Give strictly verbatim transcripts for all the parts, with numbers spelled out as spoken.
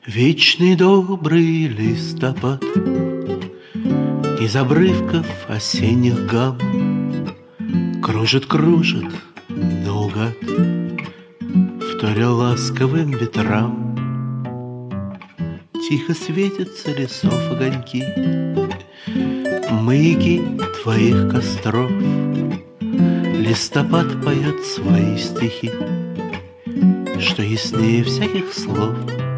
Вечный добрый листопад из обрывков осенних гам Кружит, кружит наугад, вторя ласковым ветрам. Тихо светятся лесов огоньки, маяки твоих костров. Листопад поет свои стихи, что яснее всяких слов.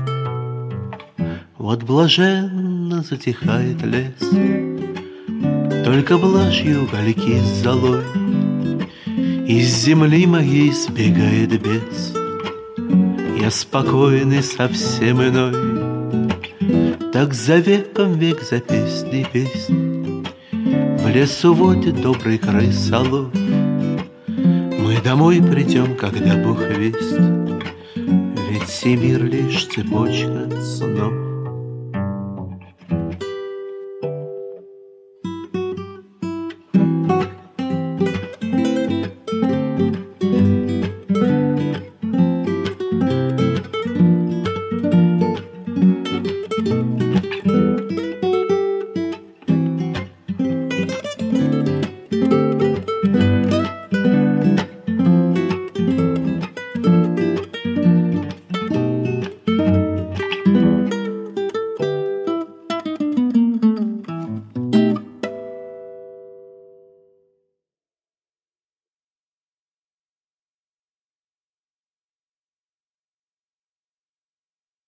Вот блаженно затихает лес, только блажью угольки с золой. Из земли моей сбегает бес, я спокойный, совсем иной. Так за веком век за песней песнь в лесу водит добрый крысолов. Мы домой придем, когда Бог весть, ведь сей мир лишь цепочка снов.